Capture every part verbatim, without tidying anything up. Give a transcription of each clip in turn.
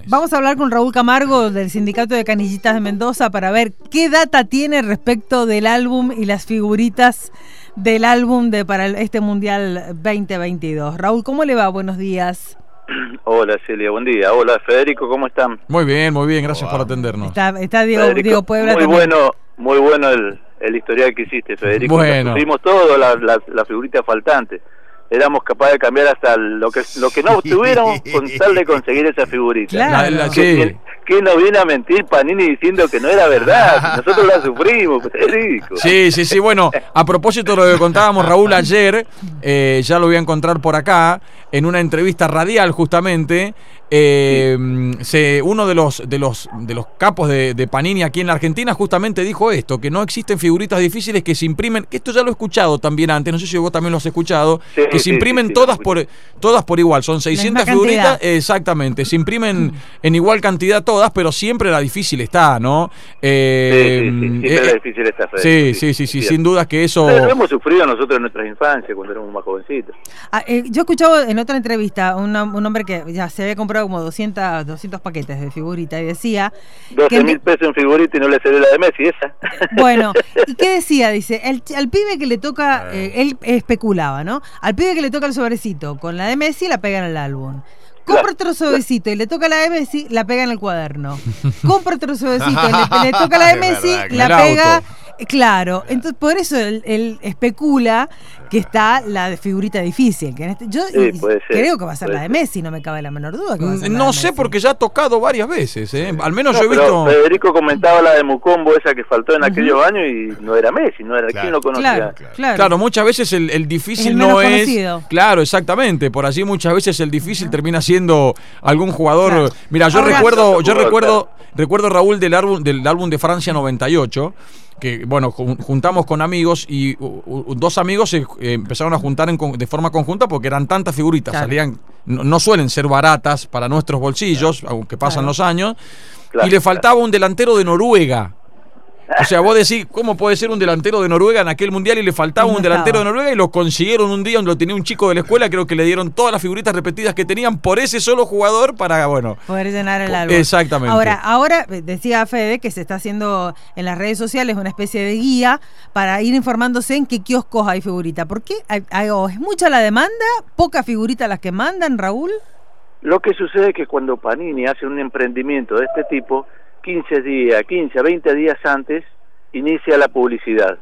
Vamos a hablar con Raúl Camargo del Sindicato de Canillitas de Mendoza para ver qué data tiene respecto del álbum y las figuritas del álbum de para este Mundial veinte veintidós. Raúl, ¿cómo le va? Buenos días. Hola Celia, buen día. Hola Federico, ¿cómo están? Muy bien, muy bien, gracias wow. por atendernos. Está, está Diego, Federico, Diego Puebla muy también. bueno, muy bueno el, el historial que hiciste, Federico. Bueno. Tuvimos todo, la, la, la figurita faltante. Éramos capaces de cambiar hasta lo que lo que no obtuviéramos con tal de conseguir esa figurita. Claro. La- la- ¿Qué, sí. qué nos viene a mentir Panini diciendo que no era verdad? Nosotros la sufrimos, Federico. Sí, sí, sí, bueno, a propósito de lo que contábamos Raúl ayer, eh, ya lo voy a encontrar por acá, en una entrevista radial justamente, eh, se, uno de los de los de los capos de, de Panini aquí en la Argentina justamente dijo esto, que no existen figuritas difíciles que se imprimen, que esto ya lo he escuchado también antes, no sé si vos también lo has escuchado, Sí, que se sí, imprimen sí, sí, todas lo por todas por igual, son seiscientas misma cantidad. figuritas, exactamente, se imprimen en igual cantidad todas, pero siempre la difícil está, ¿no? Eh, Sí, sí, sí, siempre eh, la difícil está, Federico. Sí, sí, sí, sí, sin duda que eso... Lo hemos sufrido nosotros en nuestras infancias, cuando éramos más jovencitos. Ah, eh, yo he escuchado en otra entrevista una, un hombre que ya se había comprado como doscientos, doscientos paquetes de figurita y decía... doce que- mil pesos en figurita y no le salió la de Messi, esa. Bueno, ¿y qué decía? Dice, el, al pibe que le toca, eh, él especulaba, ¿no? Al pibe que le toca el sobrecito con la de Messi, la pega en el álbum. Compra Claro, otro sobrecito y le toca la de Messi, la pega en el cuaderno. Compra otro sobrecito y le, le toca la de Es Messi, verdad, la el pega... auto. Claro, entonces por eso él, él especula que está la de figurita difícil. Que en este, yo Sí, y- puede ser, creo que va a ser puede la de ser. Messi, no me cabe la menor duda que va a ser la No de sé Messi. porque ya ha tocado varias veces, ¿eh? Al menos No, yo he pero visto... Federico comentaba la de Mucombo, esa que faltó en aquellos años y no era Messi, no era Claro. ¿quién lo conocía? Claro, claro. Claro, muchas veces el, el difícil Es el no menos es... conocido. Claro, exactamente. Por allí muchas veces el difícil termina siendo algún jugador... Claro. Mira, yo Ahora- recuerdo, yo Jugador, recuerdo, recuerdo Raúl del álbum, del álbum de Francia noventa y ocho, que bueno, jun- juntamos con amigos y u- u- dos amigos se eh, empezaron a juntar en con- de forma conjunta porque eran tantas figuritas, Claro. salían, no, no suelen ser baratas para nuestros bolsillos, aunque pasan Claro. los años, Claro, y le faltaba un delantero de Noruega. O sea, vos decís, ¿cómo puede ser un delantero de Noruega en aquel mundial y le faltaba Y no un delantero estaba. de Noruega y lo consiguieron un día, lo tenía un chico de la escuela, creo que le dieron todas las figuritas repetidas que tenían por ese solo jugador para, bueno... Poder llenar el álbum. Exactamente. Ahora, ahora eh, decía Fede que se está haciendo en las redes sociales una especie de guía para ir informándose en qué kioscos hay figurita. ¿Por qué? Hay- hay- o ¿Es mucha la demanda? ¿Pocas figuritas las que mandan, Raúl? Lo que sucede es que cuando Panini hace un emprendimiento de este tipo, quince días, quince a veinte días antes, inicia la publicidad.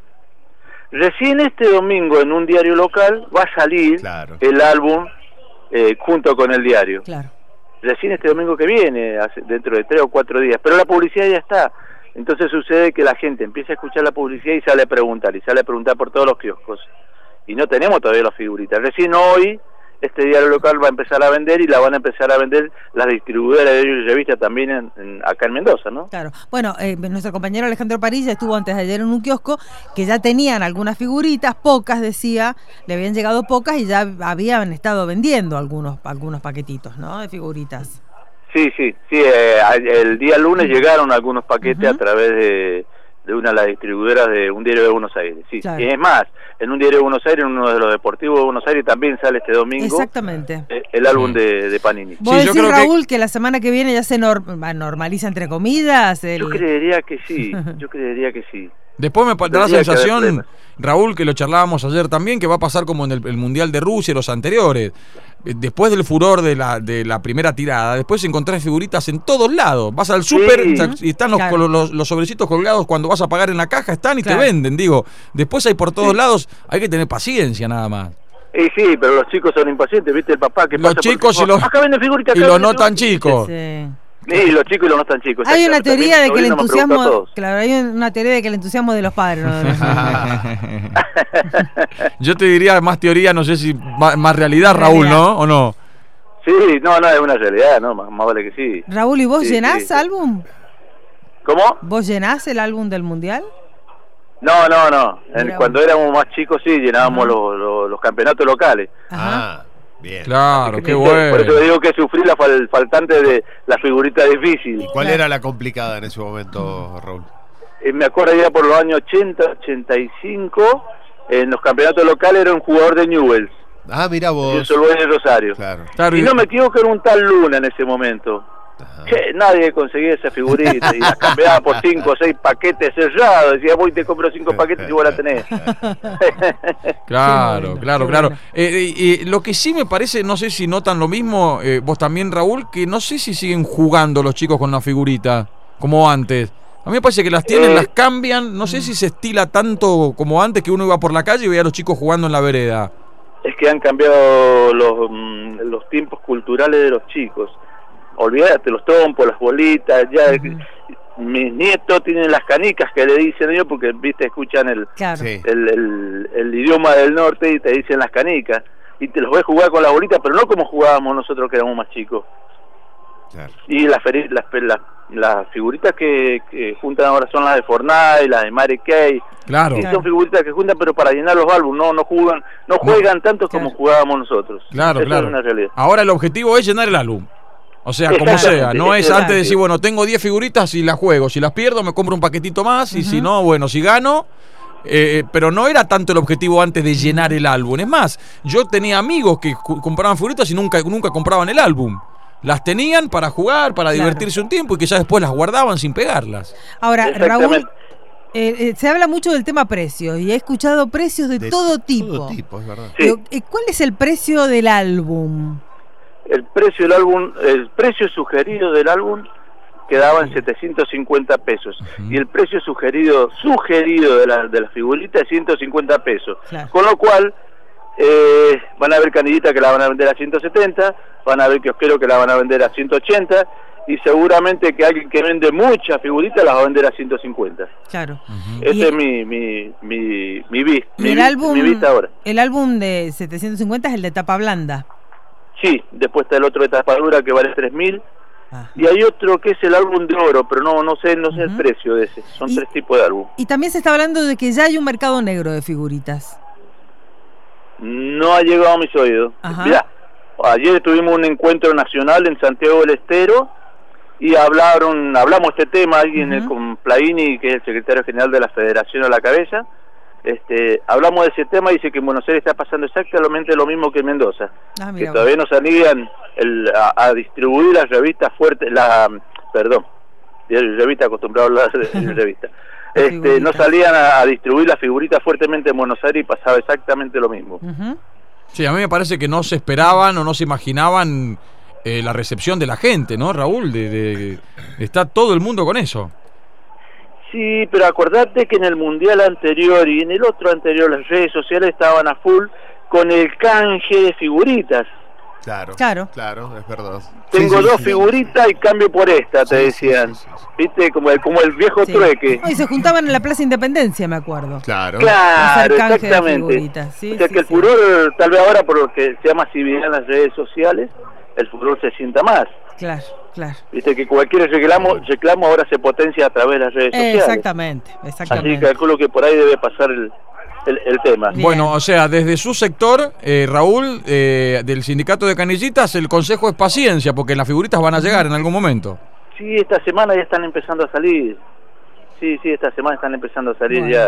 Recién este domingo en un diario local va a salir Claro. el álbum eh, junto con el diario. Claro. Recién este domingo que viene, hace- dentro de tres o cuatro días, pero la publicidad ya está. Entonces sucede que la gente empieza a escuchar la publicidad y sale a preguntar, y sale a preguntar por todos los kioscos. Y no tenemos todavía las figuritas. Recién hoy, este diario local va a empezar a vender y la van a empezar a vender las distribuidoras de diarios y revistas también en, en- acá en Mendoza, ¿no? Claro. Bueno, eh, nuestro compañero Alejandro Parilla estuvo antes de ayer en un kiosco que ya tenían algunas figuritas, pocas decía, le habían llegado pocas y ya habían estado vendiendo algunos algunos paquetitos, ¿no? De figuritas. Sí, sí, sí. eh, el día lunes llegaron algunos paquetes Ujú. a través de, de una de las distribuidoras de un diario de Buenos Aires. Sí, Claro. y es más, en un diario de Buenos Aires, en uno de los deportivos de Buenos Aires, también sale este domingo Exactamente. eh, el álbum Sí. de, de Panini. ¿Vos Sí, yo decís, creo que- Raúl, que... la semana que viene ya se nor- va, normaliza, entre comillas? El... Yo creería que sí, yo creería que sí. Después me pa- da la Tendría que haber sensación, problemas. Raúl, que lo charlábamos ayer también, que va a pasar como en el, el Mundial de Rusia y los anteriores. Eh, Después del furor de la, de la primera tirada, después encontrás figuritas en todos lados. Vas al súper Sí. y están los, Claro. los, los sobrecitos colgados cuando vas a pagar en la caja, están y Claro. te venden, digo. Después hay por todos Sí. lados, hay que tener paciencia nada más. Y sí, pero los chicos son impacientes, ¿viste? El papá que Los pasa por el chicos y kiosco, los- acá venden figuritas, Y acá los venden no tan figuritas. chicos. Sí. Sí, los chicos y los no tan chicos. Hay una exactamente. teoría de que el También mi sobrino me pregunta a entusiasmo, todos. claro, hay una teoría de que el entusiasmo de los padres, ¿no? De los niños. Yo te diría más teoría, no sé si más, más realidad, Raúl, Realidad. ¿no? ¿O no? Sí, no, no, es una realidad, ¿no? Más, más vale que sí. Raúl, ¿y vos Sí, llenás sí, sí. álbum? ¿Cómo? ¿Vos llenás el álbum del Mundial? No, no, no. En- Mirá cuando vos. éramos más chicos sí, llenábamos Ajá. los, los, los campeonatos locales. Ajá. Ah, bien. Claro, qué Por eso bueno. le digo que sufrí la fal- faltante de la figurita difícil. ¿Y cuál Claro. era la complicada en ese momento, Raúl? Eh, me acuerdo ya por los años ochenta, ochenta y cinco, en los campeonatos locales era un jugador de Newell's, Ah, mirá el vos. Solvay de Rosario. Claro. Claro, Y y- no me equivoco, era un tal Luna en ese momento. che, nadie conseguía esa figurita y la cambiaba por cinco o seis paquetes cerrados. Decía, voy y te compro cinco paquetes y vos la tenés. Claro, bueno, claro, qué claro. bueno. Eh, eh, eh, lo que sí me parece, no sé si notan lo mismo, eh, vos también, Raúl, que no sé si siguen jugando los chicos con la figurita como antes. A mí me parece que las tienen, Eh, las cambian. No sé si se estila tanto como antes, que uno iba por la calle y veía a los chicos jugando en la vereda. Es que han cambiado los, mm, los tiempos culturales de los chicos. Olvídate, los trompos, las bolitas, ya uh-huh. Mis nietos tienen las canicas que le dicen ellos porque, viste, escuchan el, Claro. Sí. el, el, el idioma del norte y te dicen las canicas. Y te los ves jugar con la bolita, pero no como jugábamos nosotros que éramos más chicos. Claro. Y las, feri- las, las, las figuritas que, que juntan ahora son las de Fortnite, las de Mary Kay. Claro, Sí, Claro. son figuritas que juntan, pero para llenar los álbumes, no, no juegan, no juegan tanto como Claro. jugábamos nosotros. claro, Eso claro. es una realidad. Ahora el objetivo es llenar el álbum. O sea, como Exactamente, sea, no es exactamente. antes de decir, bueno, tengo diez figuritas y las juego. Si las pierdo, me compro un paquetito más. Y Ujú. si no, bueno, si gano. Eh, pero no era tanto el objetivo antes de llenar el álbum. Es más, yo tenía amigos que cu- compraban figuritas y nunca, nunca compraban el álbum. Las tenían para jugar, para Claro. divertirse un tiempo y que ya después las guardaban sin pegarlas. Ahora, Raúl, Exactamente. eh, eh, se habla mucho del tema precios y he escuchado precios de, De todo tipo. Todo tipo, es verdad. Sí. Pero, eh, ¿cuál es el precio del álbum? El precio del álbum, el precio sugerido del álbum quedaba en setecientos cincuenta pesos. Ujú. Y el precio sugerido sugerido de la, de la figurita es ciento cincuenta pesos. Claro. Con lo cual, eh, van a haber canillitas que la van a vender a ciento setenta, van a haber kiosqueros que la van a vender a ciento ochenta, y seguramente que alguien que vende muchas figuritas las va a vender a ciento cincuenta. Claro. Ujú. Ese Y- es mi, mi, mi, mi, vis- Y mi, el vis- álbum, mi vista ahora. el álbum de setecientos cincuenta es el de tapa blanda. Sí, después está el otro de tapa dura que vale tres mil. Ah. Y hay otro que es el álbum de oro, pero no no sé no sé el Ujú. precio de ese. Son Y- tres tipos de álbum. Y también se está hablando de que ya hay un mercado negro de figuritas. No ha llegado a mis oídos. Ajá. Mirá, ayer tuvimos un encuentro nacional en Santiago del Estero y hablaron hablamos este tema alguien Ujú. con Plaini, que es el secretario general de la Federación a la cabeza. Este, hablamos de ese tema y dice que en Buenos Aires está pasando exactamente lo mismo que en Mendoza. Ah, Que mira vos. todavía no salían el, a, a distribuir las revistas fuertes, la, perdón, revista acostumbrado a hablar de revista. Este, no Figuritas. salían a, a distribuir las figuritas fuertemente en Buenos Aires y pasaba exactamente lo mismo. Ujú. Sí, a mí me parece que no se esperaban o no se imaginaban eh, la recepción de la gente, ¿no, Raúl? De, de- está todo el mundo con eso. Sí, pero acordate que en el mundial anterior y en el otro anterior las redes sociales estaban a full con el canje de figuritas. Claro. Claro. Claro, es verdad. Tengo sí, dos sí. figuritas y cambio por esta, te Sí, sí, decían. sí, sí, sí. ¿Viste? Como el, como el viejo Sí. trueque. No, y se juntaban en la Plaza Independencia, me acuerdo. Claro. Claro, Hacer canje de exactamente. figuritas, sí, o sea sí, que el sí. furor, tal vez ahora por lo que se llama masividad en las redes sociales, el furor se sienta más. Claro, claro. Viste que cualquier reclamo, reclamo ahora se potencia a través de las redes Eh, sociales. exactamente, Así exactamente. que calculo que por ahí debe pasar el, el, el tema. Bien. Bueno, o sea, desde su sector, eh, Raúl, eh, del sindicato de canillitas, el consejo es paciencia, porque las figuritas van a llegar en algún momento. Sí, esta semana ya están empezando a salir. Sí, sí, esta semana están empezando a salir Bueno. ya.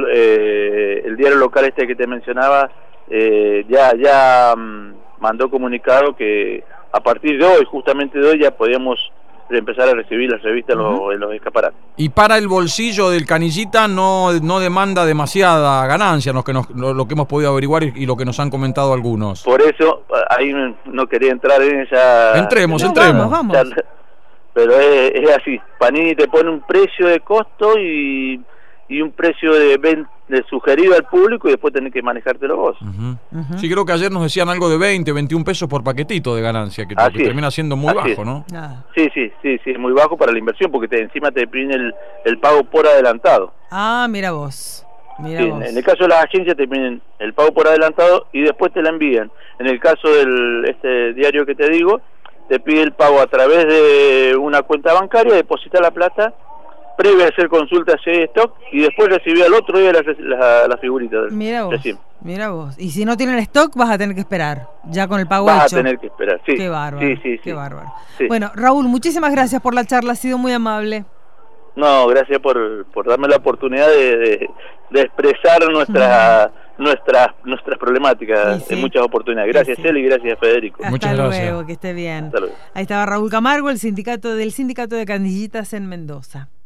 Eh, el diario local este que te mencionaba eh, ya ya mm, mandó comunicado que a partir de hoy, justamente de hoy, ya podíamos empezar a recibir las revistas en los- Ujú. en los escaparates. Y para el bolsillo del canillita no, no demanda demasiada ganancia, lo que, nos- lo, lo que hemos podido averiguar y, y lo que nos han comentado algunos. Por eso, ahí no quería entrar en esa... Entremos, No, entremos. vamos, vamos. charla, pero es, es así, Panini te pone un precio de costo y, y un precio de, ven- de sugerido al público y después tenés que manejártelo vos. Ujú. Ujú. Sí, creo que ayer nos decían algo de veinte, veintiún pesos por paquetito de ganancia, que, Así que es, termina siendo muy así bajo, es. ¿no? Nada. Sí, sí, sí, sí, es muy bajo para la inversión porque te, encima te piden el, el pago por adelantado. Ah, mira vos. Mira Sí, vos. en el caso de las agencias te piden el pago por adelantado y después te la envían. En el caso del este diario que te digo, te pide el pago a través de una cuenta bancaria, depositar la plata, previo a hacer consulta si hay stock y después recibir al otro día la, la, la figurita. del- Mira vos. recién. Mira vos. Y si no tienen stock, vas a tener que esperar. Ya con el pago Vas hecho. a tener que esperar, sí. Qué bárbaro. Sí, sí, Qué sí. bárbaro. Sí. Bueno, Raúl, muchísimas gracias por la charla. Ha sido muy amable. No, gracias por, por darme la oportunidad de, de, de expresar nuestra nuestras nuestras problemáticas Sí, sí. en muchas oportunidades. Gracias, Sí, sí. Eli, y gracias, Federico. Hasta Muchas luego, gracias. que esté bien. Hasta luego. Ahí estaba Raúl Camargo, el sindicato del sindicato de canillitas en Mendoza.